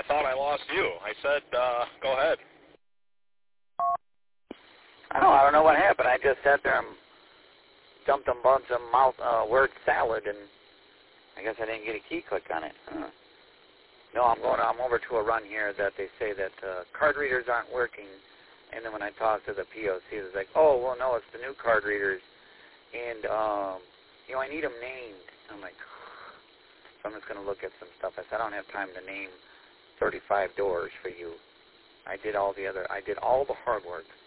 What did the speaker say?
thought I lost you. I said, go ahead. I don't know what happened. I just sat there and dumped a bunch of word salad, and I guess I didn't get a key click on it. No, I'm over to a run here that they say that card readers aren't working, and then when I talked to the POC, it was like, oh, well, no, it's the new card readers, and, I need them named. I'm like, so I'm just going to look at some stuff. I said, I don't have time to name 35 doors for you. I did all the hard work.